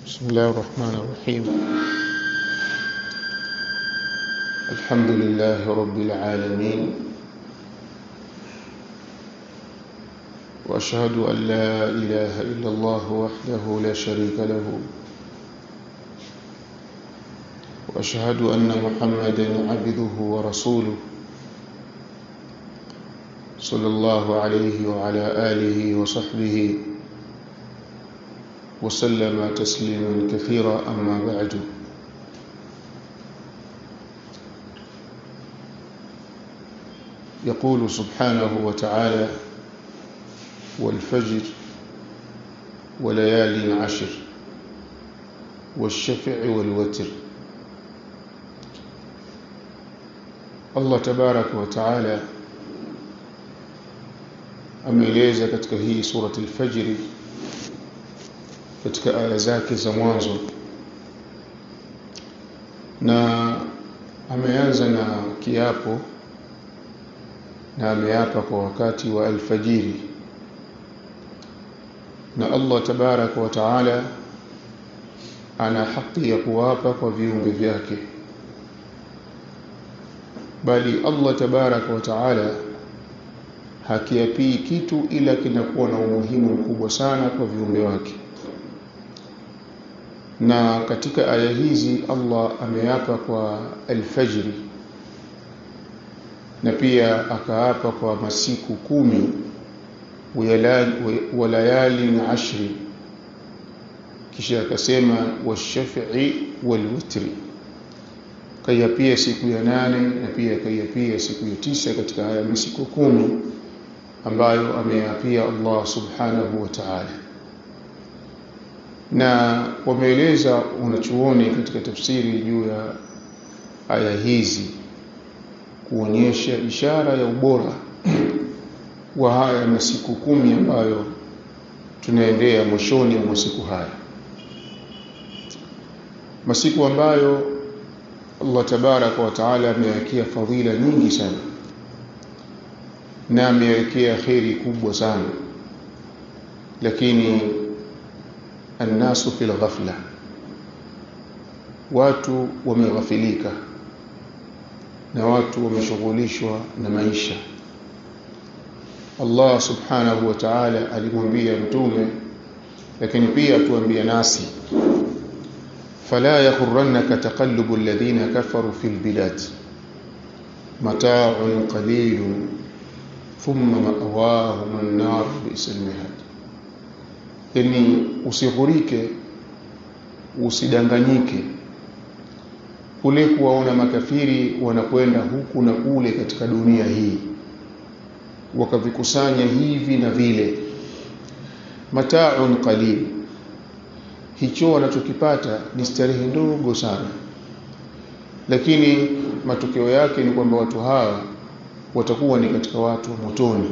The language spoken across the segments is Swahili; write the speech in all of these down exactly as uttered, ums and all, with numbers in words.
بسم الله الرحمن الرحيم. الحمد لله رب العالمين، وأشهد أن لا إله إلا الله وحده لا شريك له، وأشهد أن محمدا عبده ورسوله صلى الله عليه وعلى آله وصحبه وسلم تسليما كثيرا. أما بعد، يقول سبحانه وتعالى: والفجر وليال عشر والشفع والوتر. Allah tabaraka wa taala ameeleza katika hii surati al-Fajr, katika aya zake za mwanzo, na ameanza na kiapo, na ameapa kwa wakati wa alfajiri. Na Allah tabaraka wa taala ana haki ya kuapa kwa viumbe vyake, bali Allah tabaraka wa taala hakiapii kitu ila kinakuwa na umuhimu mkubwa sana kwa viumbe wake. Na katika aya hizi Allah ameapa kwa alfajiri, na pia akaapa kwa masiku kumi wa layali ashri, kisha akasema washafi'i walwitri, kayapia siku ya nane na pia kayapia siku ya tisa katika haya masiku kumi ambayo ameapia Allah subhanahu wa ta'ala. Na wameeleza wanachuoni katika tafsiri juu ya aya hizi kuonyesha ishara ya ubora wa haya masiku kumi ambayo tunaendea mwishoni mwa masiku haya, masiku ambayo Allah tabaraka wa taala amewekea fadhila nyingi sana na amewekea khairi kubwa sana, lakini annasu fil ghafla, watu wameghafilika na watu wameshughulishwa na maisha. Allah subhanahu wa ta'ala alimwambia mtume, lakini pia tuambia nasi, fala yaghurrannaka taqallubu alladhina kafaru fil bilad mata'un qalilun thumma ma'wahum an-nar bi'sal mihad. Yani usighurike, usidanganyike kule kuwaona makafiri wanakwenda huku na kule katika dunia hii, wakavikusanya hivi na vile. Mata'un qalil, hicho wanachokipata ni starehe ndogo sana, lakini matokeo yake ni kwamba watu hawa watakuwa ni katika watu wa motoni.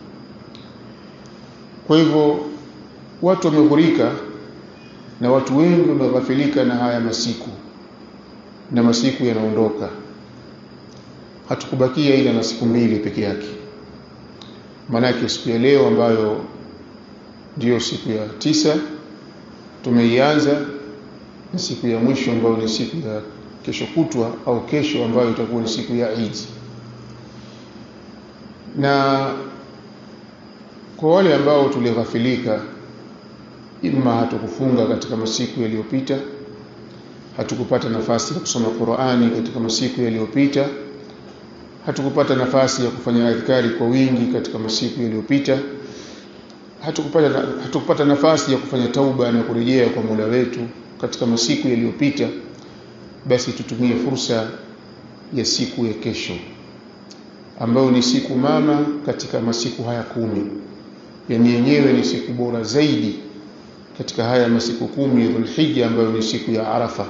Kwa hivyo watu wameghurika na watu wengi wameghafilika na haya masiku, na masiku yanaondoka. Hatukubakia ila na siku mbili peke yake. Maana siku ya leo ambayo ndio siku ya tisa tumeianza, na siku ya mwisho ambayo ni siku ya kesho kutwa au kesho ambayo itakuwa ni siku ya Eid. Na kwa wale ambao tulighafilika, ima hatukufunga katika masiku yaliyopita, hatukupata nafasi ya kusoma Qur'ani katika masiku yaliyopita, hatukupata nafasi ya kufanya adhkari kwa wingi katika masiku yaliyopita, hatukupata hatukupata nafasi ya kufanya tauba na kurejea kwa Mola wetu katika masiku yaliyopita, basi tutumie fursa ya siku ya kesho ambayo ni siku mama katika masiku haya kumi. Yani yenyewe ni siku bora zaidi katika haya masiku kumi ya Dhulhijja, ambayo ni siku ya Arafa.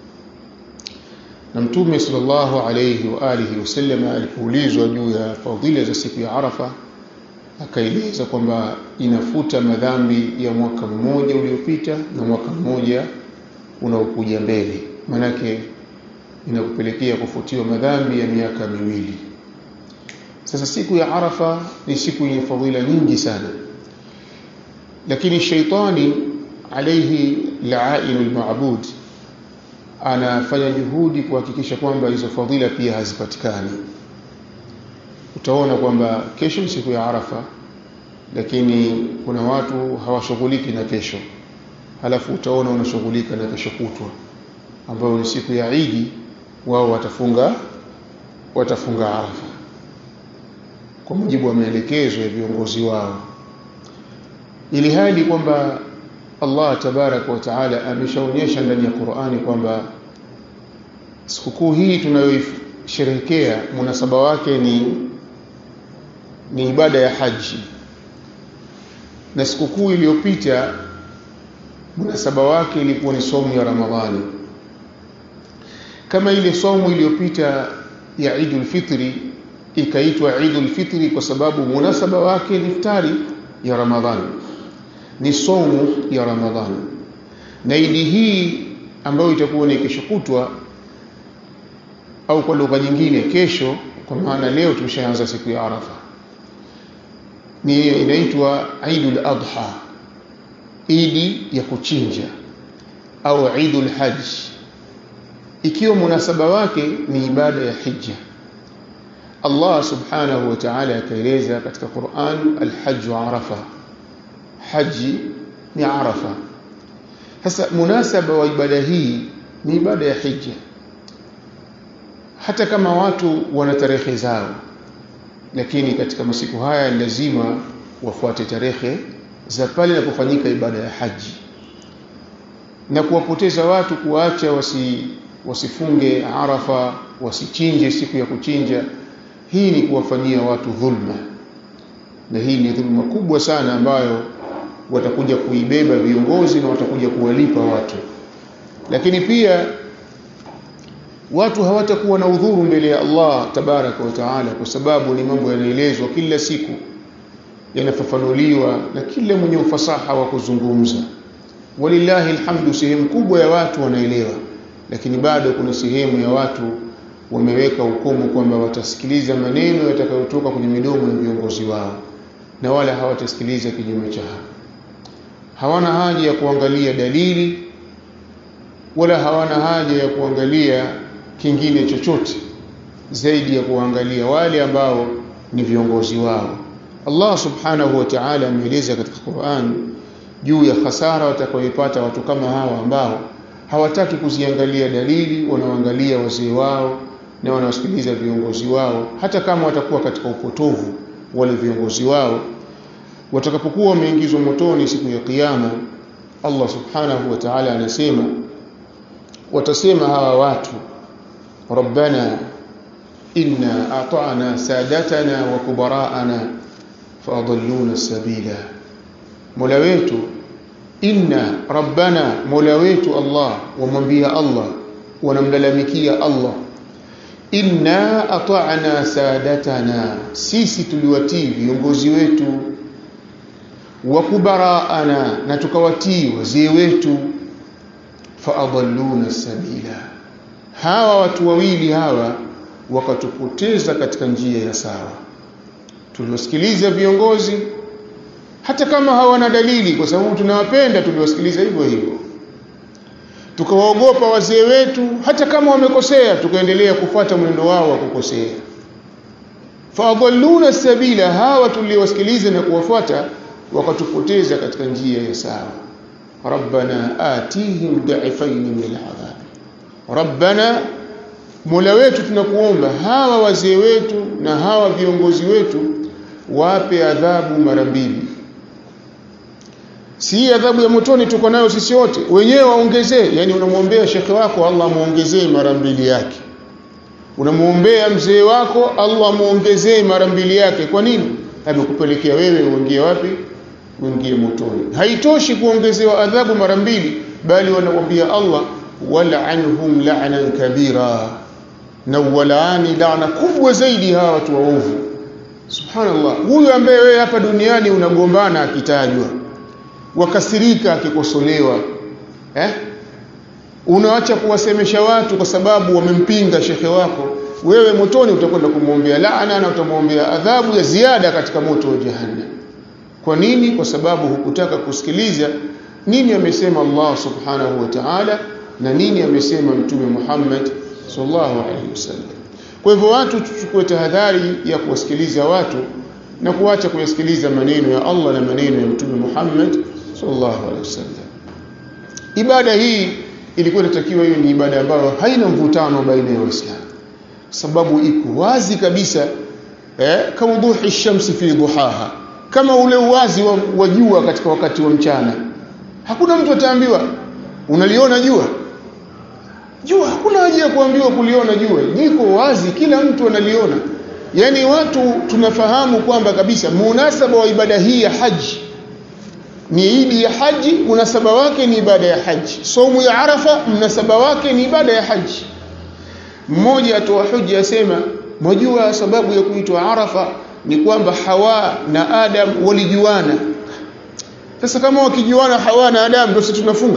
Na Mtume sallallahu alayhi wa alihi wasallam alipoulizwa juu ya fadhila za siku ya Arafa, akaeleza kwamba inafuta madhambi ya mwaka mmoja uliopita na mwaka mmoja unaokuja mbele. Manake inakupelekea kufutiwa madhambi ya miaka miwili. Sasa siku ya Arafa ni siku yenye fadhila nyingi sana, lakini shaitani alayhi la'ain al-ma'bud anafanya juhudi kuhakikisha kwamba hizo fadhila pia hazipatikani. Utaona kwamba kesho ni siku ya Arafa, lakini kuna watu hawashughuliki na kesho, halafu utaona wanashughulika na kesho kutwa ambayo ni siku ya Eid, wao watafunga watafunga Arafa kwa mujibu wa maelekezo ya viongozi wao, ili hali kwamba Allah tabaraka wa taala ameshaonyesha ndani ya Qur'ani kwamba sikukuu hii tunayoisherehekea munasaba wake ni ni ibada ya haji, na sikukuu iliyopita munasaba wake ilikuwa ni somo ya Ramadhani. Kama ile somo iliyopita ya Eidul Fitri ikaitwa Eidul Fitri kwa sababu munasaba wake ni iftari ya Ramadhani, ni somo ya Ramadhani. Na idi hii ambayo itakuwa ni kesho kutwa, au kwa lugha nyingine kesho, kwa maana leo tumeshaanza siku ya Arafa, ni inaitwa Eidul Adha, idi ya kuchinja au Eidul Hajj, ikiwa munasaba wake ni ibada ya hija. Allah subhanahu wa ta'ala akaeleza katika Qur'an, al-hajj Arafa, haji ni Arafa. Sasa munasaba wa ibada hii ni ibada ya hija, hata kama watu wana tarehe zao, lakini katika masiku haya lazima wafuate tarehe za pale inapofanyika ibada ya haji, na kuwapoteza watu kuacha wasi wasifunge Arafa, wasichinje siku ya kuchinja, hii ni kuwafanyia watu dhulma, na hii ni dhulma kubwa sana ambayo watakuja kuibeba viongozi na watakuja kuwalipa watu. Lakini pia watu hawatakuwa na udhuru mbele ya Allah tabaraka wa taala, kwa sababu ni mambo yanaelezwa kila siku, yanafafanuliwa na kila mwenye ufasaha wa kuzungumza. Walillahi alhamdu, sehemu kubwa ya watu wanaelewa, lakini bado kuna sehemu ya watu wameweka hukumu kwamba watasikiliza maneno yatakayotoka kwenye midomo ya viongozi wao na wala hawatasikiliza kinyume cha hapo. Hawana haja ya kuangalia dalili wala hawana haja ya kuangalia kingine chochote zaidi ya kuangalia wale ambao ni viongozi wao. Allah subhanahu wa ta'ala ameeleza katika Qur'an juu ya hasara watakayoipata watu kama hawa ambao hawataki kuziangalia dalili, wanaangalia wazee wao na wanawasikiliza viongozi wao, hata kama watakuwa katika upotovu wale viongozi wao. Watakapokuwa wameingizwa motoni siku ya kiyama, Allah subhanahu wa ta'ala anasema, watasema hawa watu, rabbana inna ata'na sadatana wa kubara'ana faadalluna sabila. Mola wetu, inna rabbana, mola wetu Allah, wamwambia Allah, wanamlalamikia Allah, inna ata'na sadatana, sisi tuliwatii viongozi wetu, wa kubara'ana, na tukawatii wazee wetu, faadalluna sabila, hawa watu wawili hawa wakatupoteza katika njia ya sawa. Tuliwasikiliza viongozi hata kama hawana dalili, kwa sababu tunawapenda, tuliwasikiliza hivyo hivyo. Tukawaogopa wazee wetu hata kama wamekosea, tukaendelea kufuata mwendo wao wa kukosea. Faadalluna sabila, hawa tuliwasikiliza na kuwafuata wakatupoteza katika njia ya sawa. Rabbana atihim da'ifayn min al'adhab, Rabbana, mola wetu tunakuomba hawa wazee wetu na hawa viongozi wetu wape adhabu mara mbili. Si adhabu ya motoni tuko nayo sisi wote, wenyewe waongezee. Yani unamwombea shekhe wako, Allah muongezee mara mbili yake. Unamwombea mzee wako, Allah muongezee mara mbili yake. Kwa nini? Amekupelekea wewe uingie wapi? Uingie motoni. Haitoshi kuongezewa adhabu mara mbili, bali wanamwambia Allah, wal'anhum la'nan kabira, na walaani laana kubwa zaidi hawa watu waovu. Subhanallah, huyu ambaye wewe hapa duniani unagombana akitajwa, wakasirika akikosolewa, eh unaacha kuwasemesha watu kwa sababu wamempinga shekhe wako, wewe motoni utakwenda kumwombea laana na utamwombea adhabu ya ziada katika moto wa jahannam. Kwa nini? Kwa sababu hukutaka kusikiliza nini amesema Allah subhanahu wa ta'ala na nini amesema Mtume Muhammad sallallahu alaihi wasallam. Kwa hivyo watu tuchukue tahadhari ya kuwasikiliza watu na kuacha kuyasikiliza maneno ya Allah na maneno ya Mtume Muhammad sallallahu alaihi wasallam. Ibada hii ilikuwa inatakiwa hiyo ni ibada ambayo haina mvutano baina ya Waislamu, sababu iko wazi kabisa, eh, kama wuduhi shamsi fi duhaha, kama ule uwazi wa, wa jua katika wakati wa mchana. Hakuna mtu ataambiwa unaliona jua. Jua hakuna haja ya kuambiwa kuliona jua, liko wazi, kila mtu analiona. Yani watu tunafahamu kwamba kabisa munasaba wa ibada hii ya haji ni idi ya haji, munasaba wake ni ibada ya haji. Saumu ya Arafa munasaba wake ni ibada ya haji. Mmoja atoa hoja asema, mwajua sababu ya kuitwa Arafa ni kwamba Hawa na Adam walijuana. Sasa kama wakijuana Hawa na Adam ndio sisi tunafunga?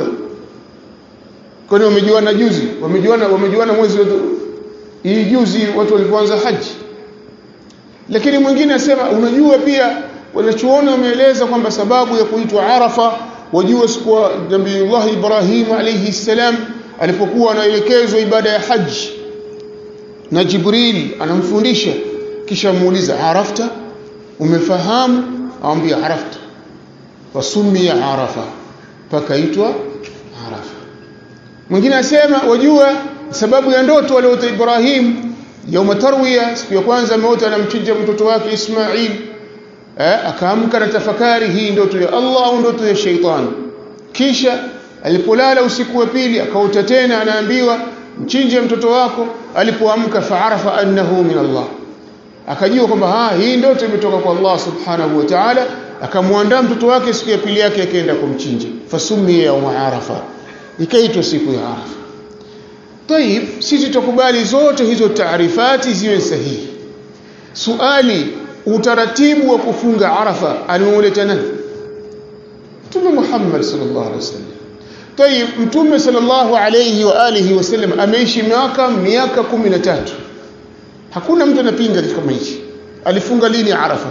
Kwani wamejuana juzi? Wamejuana wamejuana mwezi hii juzi watu walipoanza haji. Lakini mwingine asema, unajua pia wanachuoni wameeleza kwamba sababu ya kuitwa Arafa, wajua siku ya Nabii Ibrahim alayhi salam alipokuwa anaelekezwa ibada ya haji na Jibril anamfundisha, kisha muuliza, arafta, umefahamu? Aambia arafta, wasumia Arafa, pakaitwa Arafa. Mwingine asema, wajua sababu ya ndoto aliyoota Ibrahim yauma tarwiya, siku ya kwanza ameota anamchinja mtoto wake Ismail, eh, akaamka na tafakari, hii ndoto ya Allah au ndoto ya sheitani. Kisha alipolala usiku wa pili akaota tena anaambiwa mchinje mtoto wako. Alipoamka faarafa annahu min Allah, akajua kwamba ha hii ndoto imetoka kwa Allah subhanahu wa ta'ala. Akamwandaa mtoto wake siku ya pili yake akaenda kumchinja, fasumia yaum Arafa, ikaitwa siku ya Arafa. Tayib, sisi tukubali zote hizo taarifati ziwe sahihi. Suali, utaratibu wa kufunga Arafa aliuleta nani? Mtume Muhammad sallallahu alaihi wasallam. Tayib, Mtume sallallahu alayhi wa alihi wasallam ameishi miaka miaka kumi na tatu. Hakuna mtu anapinga kitu kama hichi. Alifunga lini Arafa?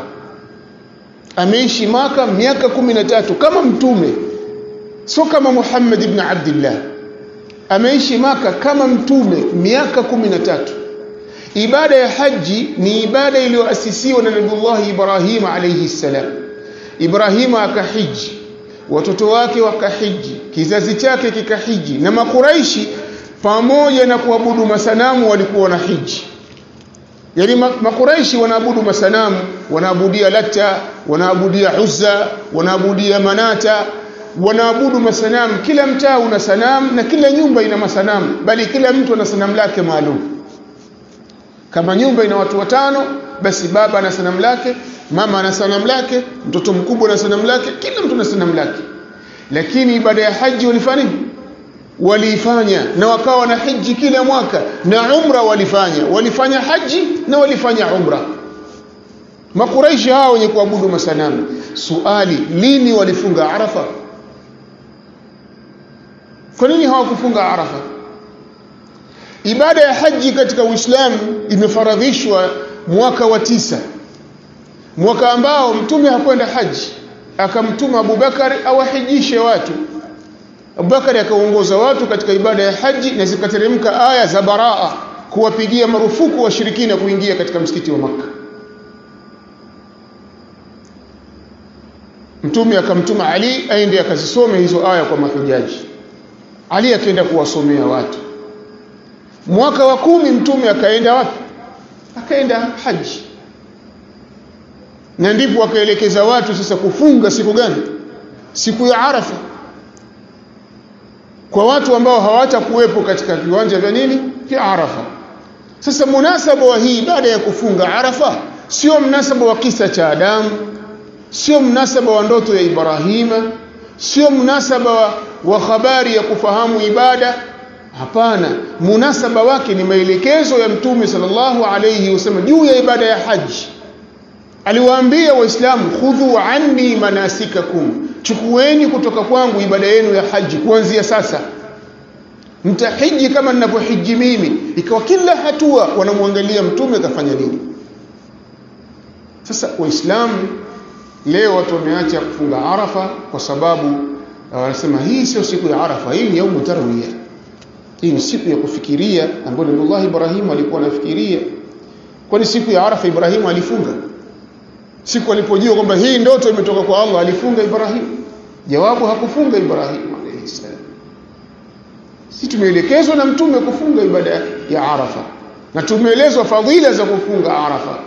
Ameishi miaka miaka kumi na tatu kama mtume, sio kama Muhammad ibn Abdullah. Ameishi Maka kama mtume miaka kumi na tatu. Ibada ya haji ni ibada iliyoasisiwa na Nabii Ibrahim alayhi salam. Ibrahim akahiji, watoto wake wakahiji, kizazi chake kikahiji, na Makuraishi pamoja na kuabudu masanamu walikuwa na hiji. Yani Makuraishi wanaabudu masanamu, wanaabudia Lata, wanaabudia Uzza, wanaabudia Manata, wanaabudu masanamu. Kila mtaa una sanamu na kila nyumba ina masanamu, bali kila mtu ana sanamu lake maalum. Kama nyumba ina watu watano, basi baba ana sanamu lake, mama ana sanamu lake, mtoto mkubwa ana sanamu lake, kila mtu ana sanamu lake. Lakini ibada ya haji walifanya nini? Walifanya na wakawa na haji kila mwaka, na umra walifanya, walifanya haji na walifanya umra. Makuraishi hao wenye kuabudu masanamu. Suali, lini walifunga Arafa? Kwa nini hawakufunga Arafa? Ibada ya haji katika Uislamu imefaradhishwa mwaka wa tisa, mwaka ambao mtume hakwenda haji, akamtuma Abubakar awahijishe watu. Abubakar akaongoza watu katika ibada ya haji, na zikateremka aya za baraa kuwapigia marufuku washirikina kuingia katika msikiti wa Makka. Mtume akamtuma Ali aende akazisome hizo aya kwa mahujaji. Ali akaenda kuwasomea watu. Mwaka wa kumi mtume akaenda wapi? Akaenda haji. Na ndipo akaelekeza watu sasa kufunga siku gani? Siku ya Arafa. Kwa watu ambao hawatakuwepo katika viwanja vya nini? Vya Arafa. Sasa munasaba wa hii baada ya kufunga Arafa sio mnasaba wa kisa cha Adamu, sio mnasaba wa ndoto ya Ibrahima, sio mnasaba wa, wa habari ya kufahamu ibada. Hapana, munasaba wake ni maelekezo ya Mtume sallallahu alayhi wasallam juu ya ibada ya haji. Aliwaambia Waislamu, khudhu anni manasikakum, chukueni kutoka kwangu ibada yenu ya haji kuanzia sasa. Mtahiji kama ninavyohiji mimi. Ikawa kila hatua wanamwangalia Mtume kafanya nini. Sasa Waislamu leo watu wameacha kufunga Arafa kwa sababu wanasema hii sio siku ya Arafa, hii ni yaumu tarwiya. Hii ni siku ya kufikiria ambayo Nabii Ibrahim alikuwa anafikiria. Kwani siku ya Arafa Ibrahim alifunga? Siku alipojua kwamba hii ndoto imetoka kwa Allah alifunga Ibrahim? Jawabu, hakufunga Ibrahim alayhi salam. Sisi tumeelekezwa na mtume kufunga ibada ya Arafa, na tumeelezwa fadhila za kufunga Arafa.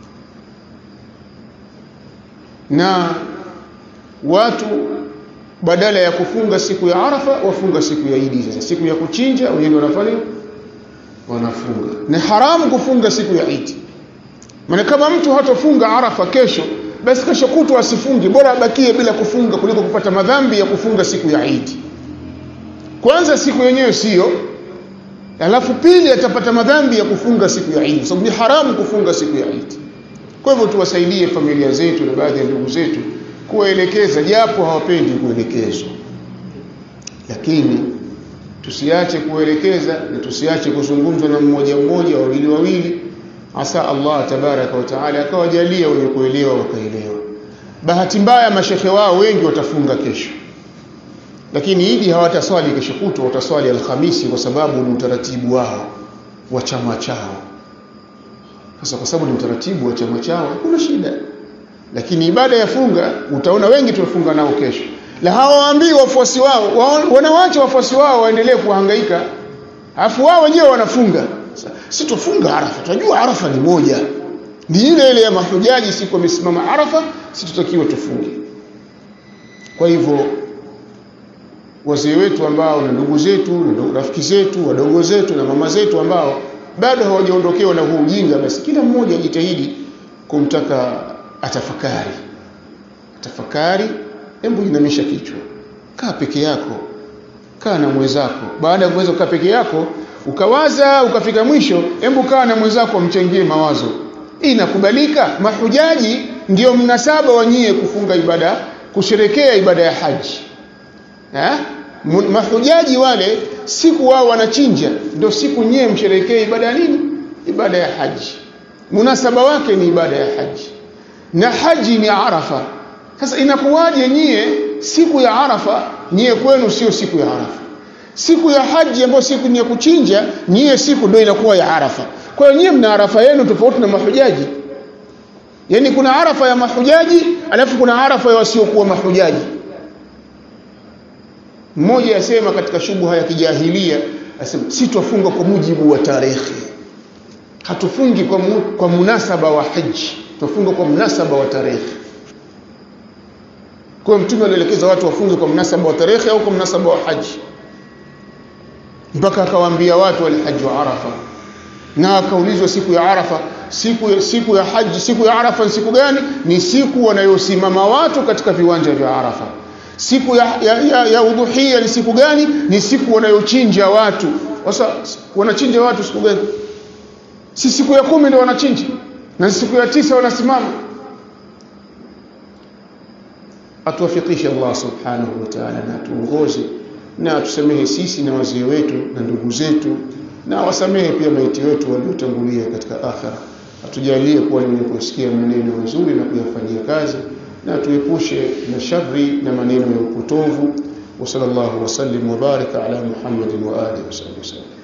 Na watu badala ya kufunga siku ya Arafa wafunga siku ya Eid. Sasa siku ya kuchinja wengine wanafanya wanafunga. Ni haramu kufunga siku ya Eid. Maana kama mtu hatofunga Arafa kesho, basi kesho kutwa asifunge, bora abakie bila kufunga kuliko kupata madhambi ya kufunga siku ya Eid. Kwanza siku yenyewe sio, alafu pili atapata madhambi ya kufunga siku ya Eid, sababu ni haramu kufunga siku ya Eid. Kwa hivyo tuwasaidie familia zetu na baadhi ya ndugu zetu kuwaelekeza, japo hawapendi kuelekezwa, lakini tusiache kuelekeza na tusiache kuzungumza na mmoja mmoja, wawili wawili. Asa Allah tabaraka wa taala akawajalia wenye kuelewa wakaelewa. Bahati mbaya mashehe wao wengi watafunga kesho, lakini Eid hawataswali kesho kutwa, wataswali Alhamisi kwa sababu ni utaratibu wao wa chama chao. Sasa kwa sababu ni utaratibu wa chama chao hakuna shida, lakini ibada ya funga utaona wengi tunafunga nao kesho. La hawaambii wafuasi wao, wanawaacha wafuasi wao waendelee kuhangaika, afu wao wenyewe wanafunga. Si tufunga Arafa, tunajua Arafa ni moja, ni ile ile ya mahujaji, siku wamesimama Arafa, si tutakiwa tufunge. Kwa hivyo wazee wetu ambao na ndugu zetu na rafiki zetu, wadogo zetu na mama zetu ambao bado hawajaondokewa na huu ujinga, basi kila mmoja ajitahidi kumtaka atafakari. Tafakari, hebu inamisha kichwa. Kaa peke yako, kaa na mwenzako. Baada ya kuweza kukaa peke yako, ukawaza ukafika mwisho, hebu kaa na mwenzako mchangie mawazo. Inakubalika? Mahujaji ndio mnasaba wa nyie kufunga ibada, kusherekea ibada ya haji. Eh? Mahujaji wale siku wao wanachinja, ndio siku nyie msherekee ibada nini? Ibada ya haji. Munasaba wake ni ibada ya haji. Na haji ni Arafa. Sasa inakuwaje nyie siku ya Arafa nyie kwenu sio siku ya Arafa? Siku ya haji ambayo siku ni ya kuchinja, nyie siku ndio inakuwa ya Arafa. Kwa hiyo nyie mna Arafa yenu tofauti na mahujaji. Yaani kuna Arafa ya mahujaji, alafu kuna Arafa ya wasiokuwa mahujaji. Mmoja yasema katika shubha ya kijahilia, asema si tufunga kwa mujibu wa tarehe. Hatufungi kwa mu, kwa munasaba wa haji, tufunga kwa munasaba wa tarehe. Kwa mtume alielekeza watu wafunge kwa munasaba wa tarehe au kwa munasaba wa haji. Mpaka akawaambia watu walihaji wa Arafa. Na akaulizwa siku ya Arafa, siku siku ya haji, siku ya Arafa ni siku gani? Ni siku wanayosimama watu katika viwanja vya Arafa. Siku ya ya, ya, ya udhuhia ni siku gani? Ni siku wanayochinja watu. Sasa wanachinja watu siku gani? Si siku ya kumi ndio wanachinja, na siku ya tisa wanasimama. Atuwafikishe Allah subhanahu wa ta'ala, na tuongoze na tusamehe sisi na wazee wetu na ndugu zetu, na wasamehe pia maiti wetu waliotangulia katika akhera. Atujalie kuwa ni kusikia maneno mazuri na kuyafanyia kazi, na tuepushe na shari na maneno ya upotovu. Wa sallallahu wa sallim wa baraka ala Muhammadin wa alihi wa sallam.